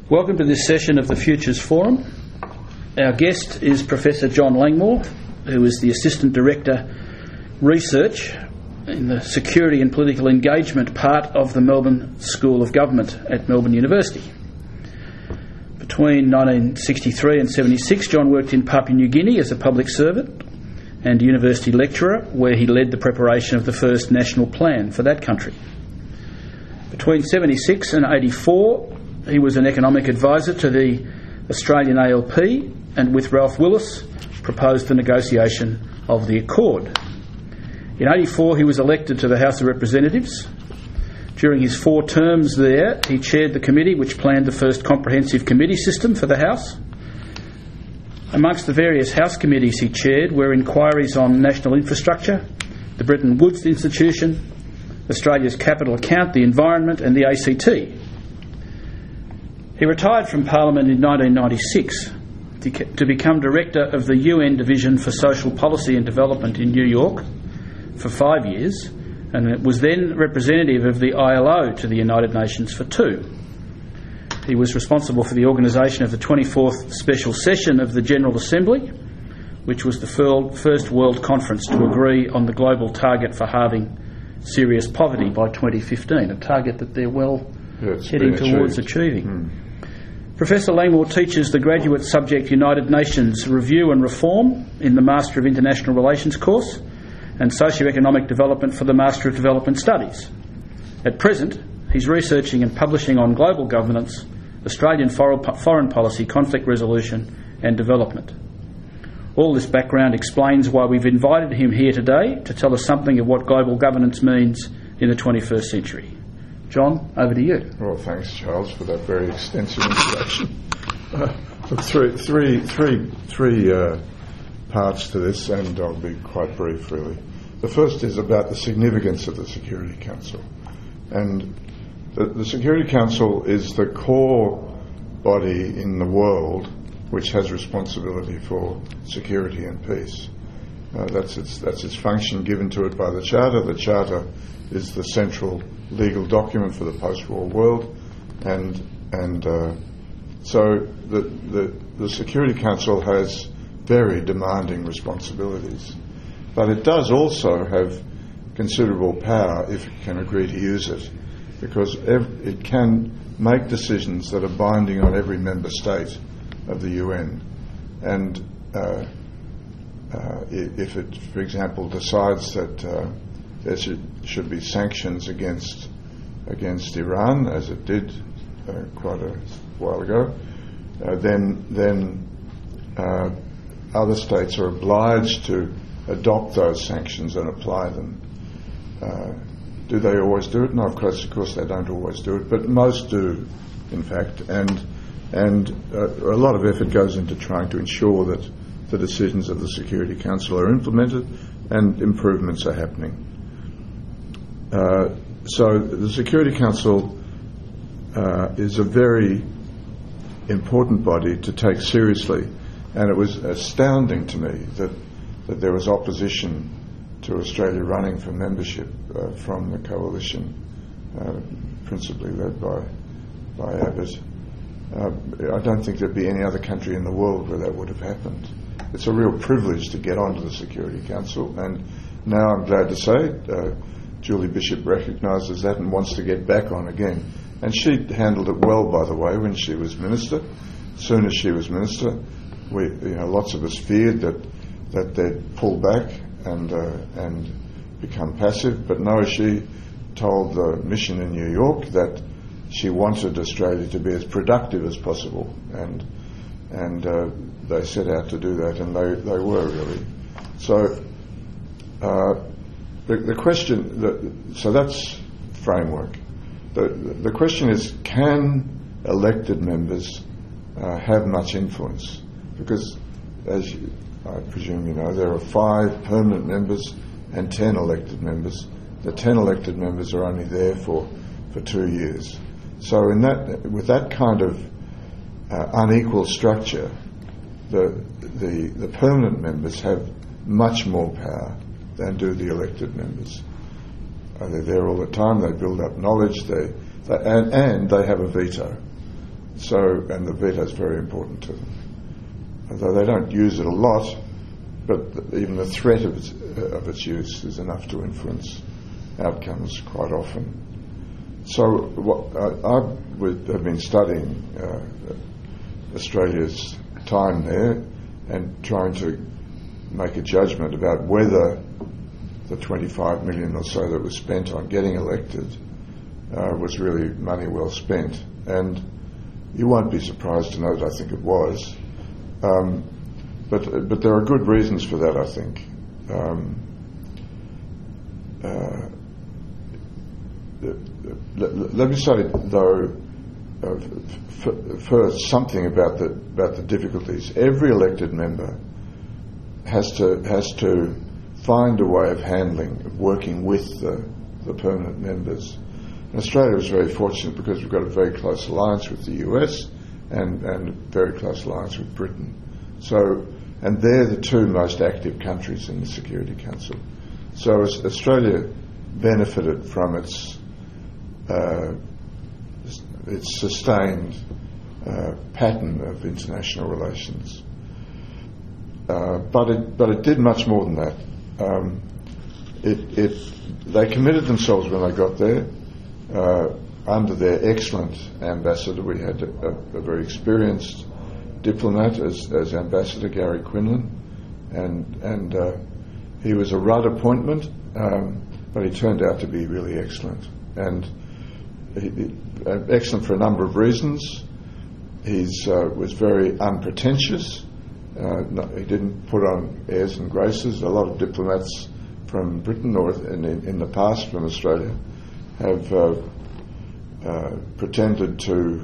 Welcome to this session of the Futures Forum. Our guest is Professor John Langmore, who is the Assistant Director Research in the Security and Political Engagement part of the Melbourne School of Government at Melbourne University. Between 1963 and 76, John worked in Papua New Guinea as a public servant and university lecturer, where he led the preparation of the first national plan for that country. Between 76 and 84, he was an economic advisor to the Australian ALP and with Ralph Willis proposed the negotiation of the Accord. In 84 he was elected to the House of Representatives. During his 4 terms there he chaired the committee which planned the first comprehensive committee system for the House. Amongst the various House committees he chaired were inquiries on national infrastructure, the Bretton Woods Institution, Australia's capital account, the environment and the ACT. He retired from Parliament in 1996 to become Director of the UN Division for Social Policy and Development in New York for 5 years, and was then representative of the ILO to the United Nations for 2. He was responsible for the organisation of the 24th Special Session of the General Assembly, which was the first World Conference to agree on the global target for halving serious poverty by 2015, a target that they're heading towards achieving. Professor Langmore teaches the graduate subject United Nations Review and Reform in the Master of International Relations course and Socioeconomic Development for the Master of Development Studies. At present, he's researching and publishing on global governance, Australian foreign policy, conflict resolution and development. All this background explains why we've invited him here today to tell us something of what global governance means in the 21st century. John, over to you. Well, thanks, Charles, for that very extensive introduction. Three parts to this, and I'll be quite brief, really. The first is about the significance of the Security Council. And the Security Council is the core body in the world which has responsibility for security and peace. That's its function given to it by the Charter. The Charter is the central legal document for the post-war world, and so the Security Council has very demanding responsibilities, but it does also have considerable power if it can agree to use it, because it can make decisions that are binding on every member state of the UN, and if it, for example, decides that there should be sanctions against Iran, as it did quite a while ago, then other states are obliged to adopt those sanctions and apply them. Do they always do it? No, of course they don't always do it, but most do, in fact, and a lot of effort goes into trying to ensure that the decisions of the Security Council are implemented and improvements are happening. So the Security Council is a very important body to take seriously, and it was astounding to me that there was opposition to Australia running for membership from the coalition, principally led by Abbott. I don't think there'd be any other country in the world where that would have happened. It's a real privilege to get onto the Security Council, and now I'm glad to say Julie Bishop recognises that and wants to get back on again. And she handled it well, by the way, when she was Minister. As soon as she was Minister, lots of us feared that they'd pull back and become passive. But no, she told the mission in New York that she wanted Australia to be as productive as possible, and they set out to do that, and they were really. So the question, so that's framework. The question is, can elected members have much influence? Because, as I presume you know, there are 5 permanent members and 10 elected members. The 10 elected members are only there for 2 years. So with that kind of unequal structure, the permanent members have much more power than do the elected members. They're there all the time. They build up knowledge. And they have a veto. And the veto is very important to them. Although they don't use it a lot, but even the threat of its use is enough to influence outcomes quite often. So I've been studying Australia's time there and trying to make a judgment about whether the 25 million or so that was spent on getting elected was really money well spent. And you won't be surprised to know that I think it was. But there are good reasons for that, I think. Let me say, though, first something about the difficulties. Every elected member has to find a way of working with the permanent members. And Australia is very fortunate because we've got a very close alliance with the US and a very close alliance with Britain. And they're the two most active countries in the Security Council. So Australia benefited from its sustained pattern of international relations. But it did much more than that. They committed themselves when they got there. Under their excellent ambassador, we had a very experienced diplomat as Ambassador Gary Quinlan, and he was a Rudd appointment, but he turned out to be really excellent. And excellent for a number of reasons. He was very unpretentious. He didn't put on airs and graces. A lot of diplomats from Britain or in the past from Australia have pretended to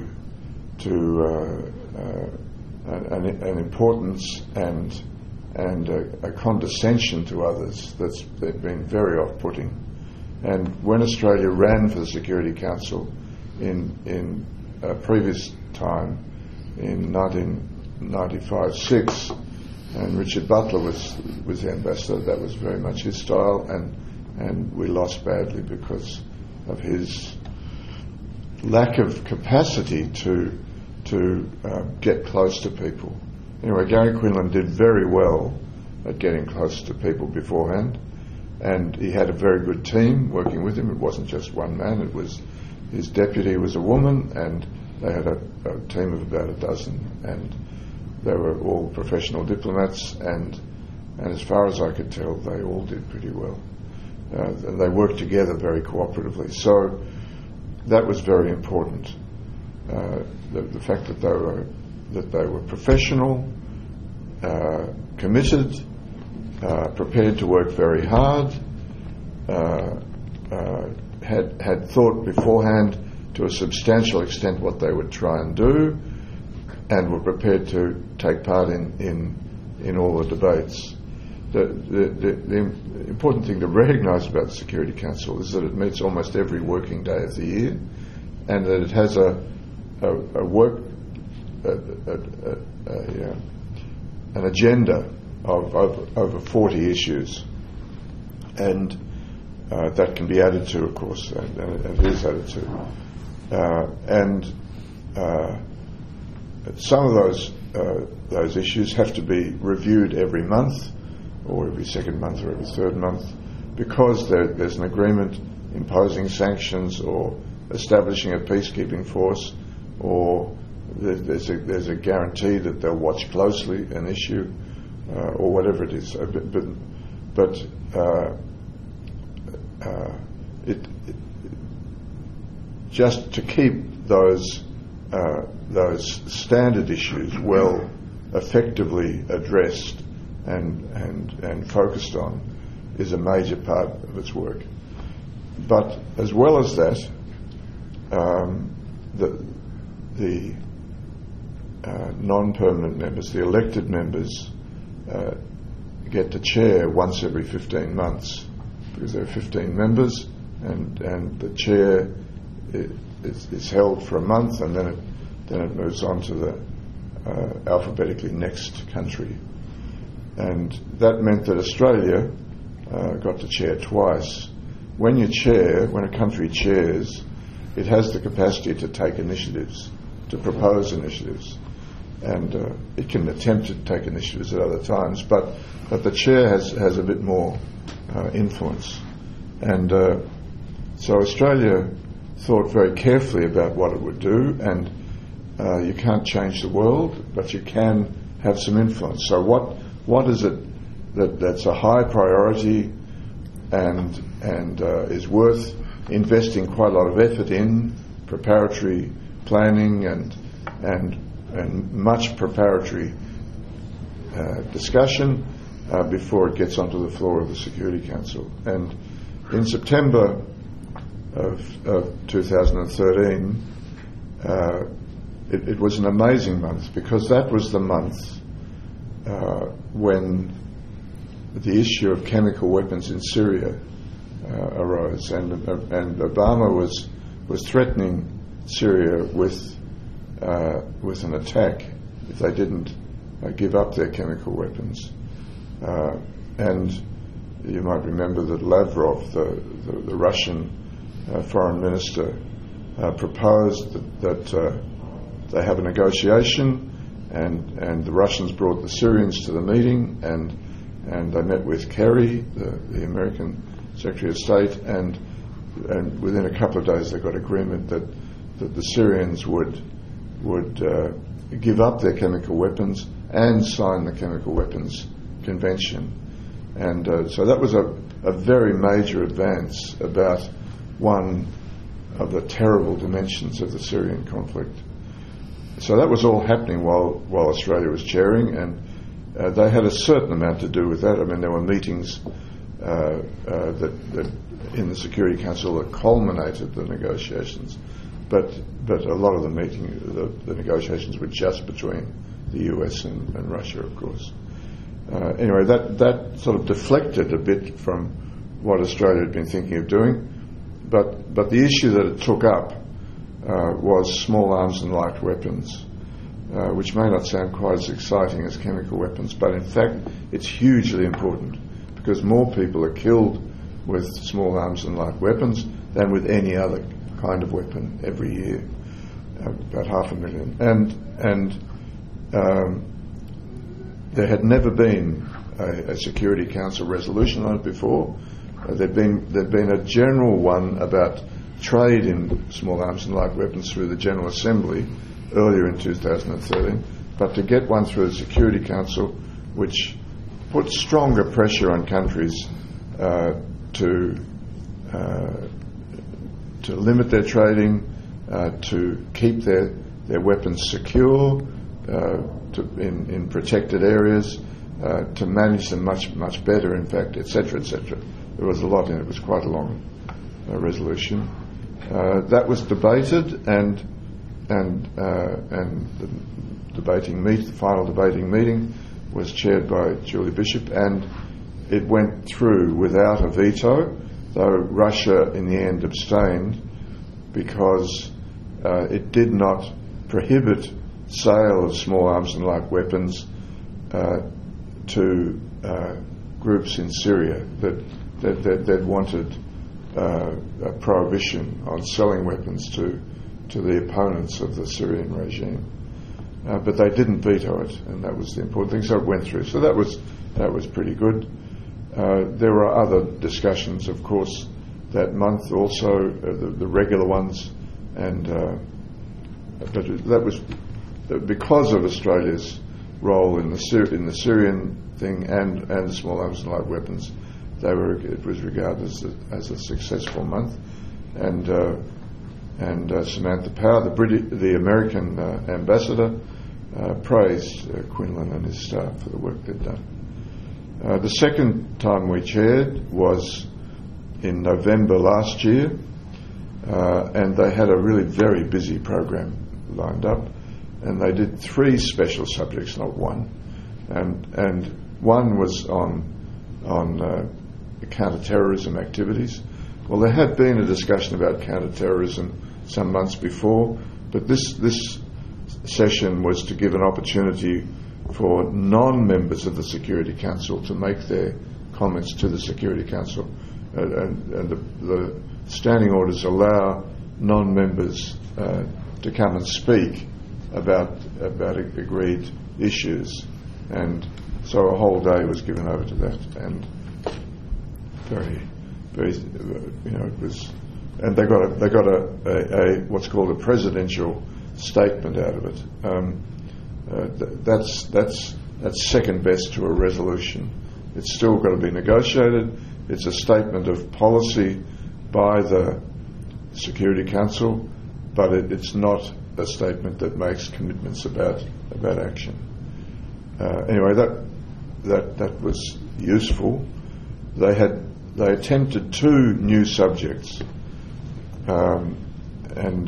an importance and a condescension to others they've been very off-putting. And when Australia ran for the Security Council in a previous time, in 1995-6, and Richard Butler was the ambassador, that was very much his style, and we lost badly because of his lack of capacity to get close to people. Anyway, Gary Quinlan did very well at getting close to people beforehand, and he had a very good team working with him. It wasn't just one man. It was his deputy was a woman, and they had a team of about a dozen, and they were all professional diplomats, and as far as I could tell, they all did pretty well. They worked together very cooperatively. So that was very important. The fact that they were professional, committed, prepared to work very hard, had thought beforehand to a substantial extent what they would try and do, and were prepared to take part in all the debates. The important thing to recognise about the Security Council is that it meets almost every working day of the year, and that it has an agenda of over 40 issues, and that can be added to, of course, and it is added to, and some of those issues have to be reviewed every month, or every second month, or every third month, because there's an agreement imposing sanctions or establishing a peacekeeping force, or there's a guarantee that they'll watch closely an issue, or whatever it is. But just to keep those standard issues well effectively addressed and focused on is a major part of its work. But as well as that, the non-permanent members, the elected members, get to chair once every 15 months, because there are 15 members, and the chair is held for a month, and then it moves on to the alphabetically next country. And that meant that Australia got to chair twice. When a country chairs, it has the capacity to take initiatives. to propose initiatives, and it can attempt to take initiatives at other times, but the chair has a bit more influence. And so Australia thought very carefully about what it would do, and you can't change the world, but you can have some influence. So what is it that's a high priority and is worth investing quite a lot of effort in, preparatory planning and much preparatory discussion before it gets onto the floor of the Security Council. And in September of 2013, it was an amazing month, because that was the month when the issue of chemical weapons in Syria arose, and Obama was threatening Syria with an attack if they didn't give up their chemical weapons. And you might remember that Lavrov, the Russian foreign minister, proposed that they have a negotiation, and the Russians brought the Syrians to the meeting, and they met with Kerry, the American Secretary of State, and within a couple of days they got agreement that the Syrians would give up their chemical weapons and sign the Chemical Weapons Convention. And so that was a very major advance about one of the terrible dimensions of the Syrian conflict. So that was all happening while Australia was chairing, and they had a certain amount to do with that. I mean, there were meetings that in the Security Council that culminated the negotiations, but a lot of the negotiations were just between the US and Russia, of course. Anyway, that sort of deflected a bit from what Australia had been thinking of doing, but the issue that it took up was small arms and light weapons, which may not sound quite as exciting as chemical weapons, but in fact it's hugely important, because more people are killed with small arms and light weapons than with any other kind of weapon every year, about 500,000. And there had never been a Security Council resolution on it before. There'd been a general one about trade in small arms and light weapons through the General Assembly earlier in 2013, but to get one through the Security Council, which put stronger pressure on countries to limit their trading, to keep their weapons secure in protected areas, to manage them much better, in fact, etc., etc. There was a lot in it. It was quite a long resolution. That was debated, and the final debating meeting was chaired by Julie Bishop, and it went through without a veto, though Russia in the end abstained, because it did not prohibit sale of small arms and light weapons to groups in Syria that wanted a prohibition on selling weapons to the opponents of the Syrian regime. But they didn't veto it, and that was the important thing. So it went through. So that was pretty good. There were other discussions, of course, that month also, the regular ones, and but that was because of Australia's role in the Syrian thing and the small arms and light weapons. It was regarded as a successful month, and Samantha Power, the American ambassador, praised Quinlan and his staff for the work they'd done. The second time we chaired was in November last year, and they had a really very busy program lined up, and they did 3 special subjects, not one, and one was on counter-terrorism activities. Well, there had been a discussion about counter-terrorism some months before, but this session was to give an opportunity for non-members of the Security Council to make their comments to the Security Council, and the standing orders allow non-members to come and speak about agreed issues, and so a whole day was given over to that, and very, it was, and they got a what's called a presidential statement out of it. That's second best to a resolution. It's still got to be negotiated. It's a statement of policy by the Security Council, but it's not a statement that makes commitments about action. Anyway, that was useful. They attempted two new subjects, and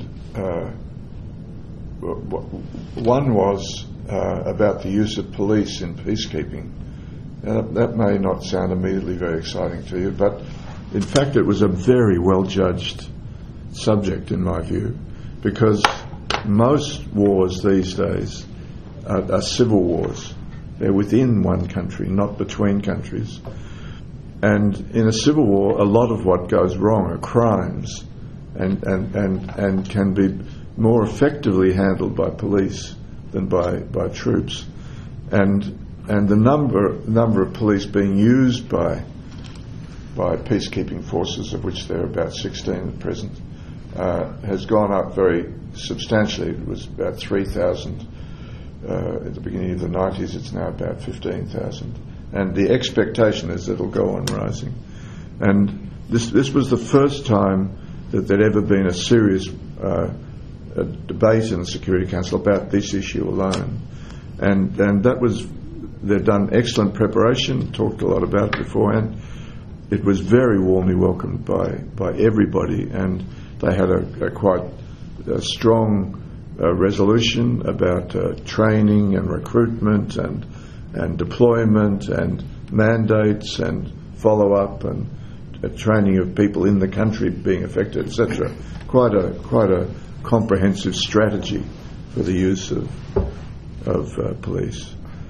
one was about the use of police in peacekeeping. That may not sound immediately very exciting to you, but in fact it was a very well judged subject in my view, because most wars these days are civil wars. They're within one country, not between countries. And in a civil war, a lot of what goes wrong are crimes, and can be more effectively handled by police than by troops. And the number of police being used by peacekeeping forces, of which there are about 16 at present, has gone up very substantially. It was about 3,000 at the beginning of the 90s. It's now about 15,000, and the expectation is that it'll go on rising. And this was the first time that there'd ever been a serious a debate in the Security Council about this issue alone, and that was, they'd done excellent preparation, talked a lot about it beforehand. It was very warmly welcomed by everybody, and they had a quite strong resolution about training and recruitment and deployment and mandates and follow-up and training of people in the country being affected, etc. Quite a comprehensive strategy for the use of police.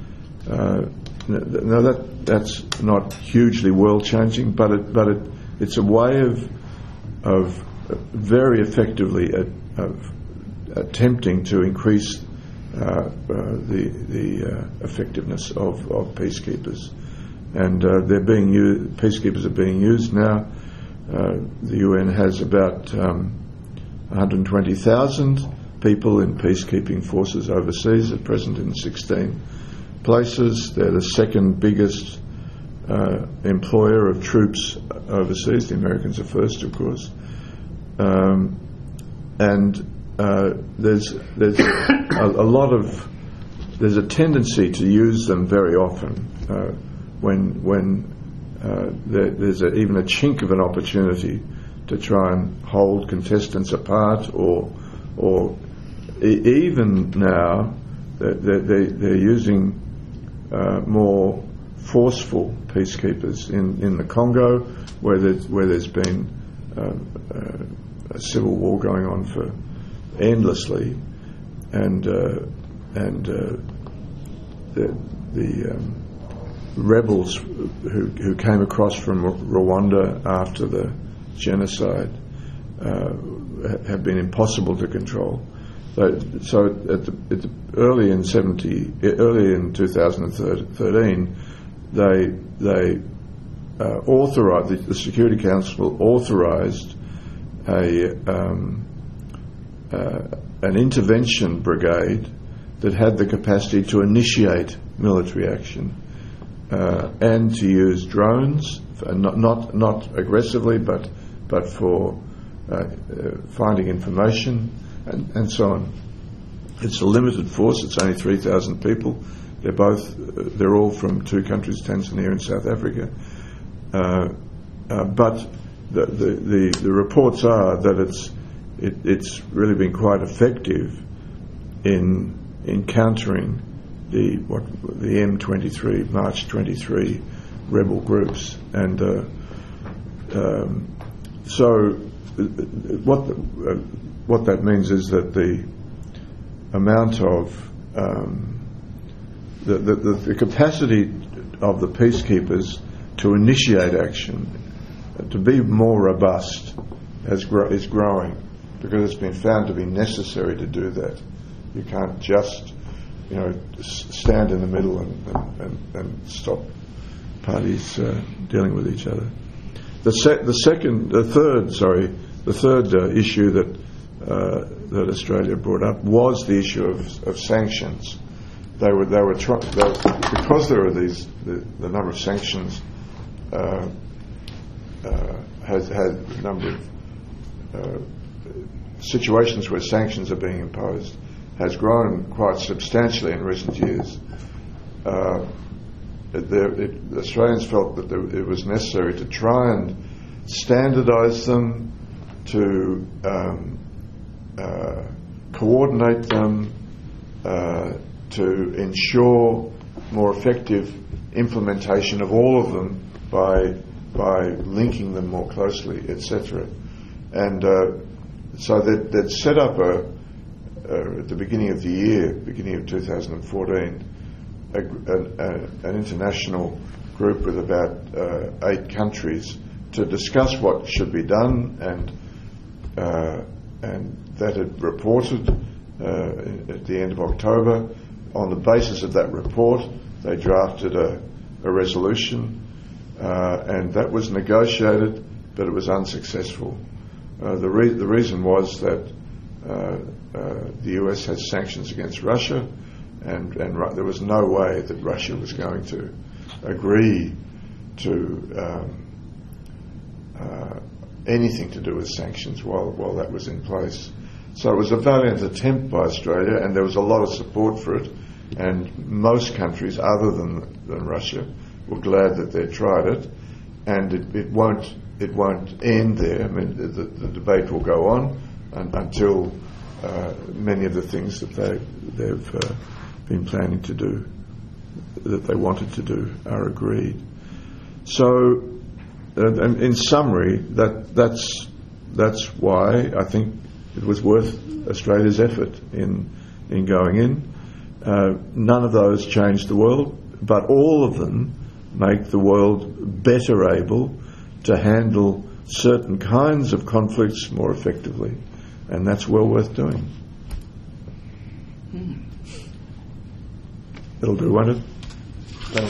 Now that's not hugely world-changing, but it's a way of very effectively attempting to increase the effectiveness of peacekeepers, and they're being used. Peacekeepers are being used now. The UN has about 120,000 people in peacekeeping forces overseas at present in 16 places. They're the second biggest employer of troops overseas. The Americans are first, of course. There's a tendency to use them very often when there's even a chink of an opportunity to try and hold contestants apart, or even now they're using more forceful peacekeepers in the Congo, where there's been a civil war going on for endlessly, and the rebels who came across from Rwanda after the genocide have been impossible to control. So early in 2013, they authorized, the Security Council authorized an intervention brigade that had the capacity to initiate military action and to use drones, not aggressively, but for finding information and so on. It's a limited force. It's only 3,000 people. They're all from two countries, Tanzania and South Africa. But the reports are that it's really been quite effective in countering the M23, March 23 rebel groups, and so what that means is that the amount of the capacity of the peacekeepers to initiate action, to be more robust, is growing, because it's been found to be necessary to do that. You can't just, stand in the middle and stop parties dealing with each other. The third issue that Australia brought up was the issue of sanctions. Because there were the number of sanctions has had a number of situations where sanctions are being imposed has grown quite substantially in recent years. The Australians felt that it was necessary to try and standardise them, to coordinate them, to ensure more effective implementation of all of them by linking them more closely, etc. And so they'd set up at the beginning of the year, beginning of 2014, an international group with about 8 countries to discuss what should be done, and that had reported at the end of October. On the basis of that report, they drafted a resolution, and that was negotiated, but it was unsuccessful. The reason was that the US has sanctions against Russia, and there was no way that Russia was going to agree to anything to do with sanctions while that was in place. So it was a valiant attempt by Australia, and there was a lot of support for it, and most countries other than Russia were glad that they tried it, and it won't end there. I mean, the debate will go on until many of the things that they've been planning to do, that they wanted to do, are agreed. So, and in summary, that's why I think it was worth Australia's effort in going in. None of those changed the world, but all of them make the world better able to handle certain kinds of conflicts more effectively, and that's well worth doing. It'll do, won't it?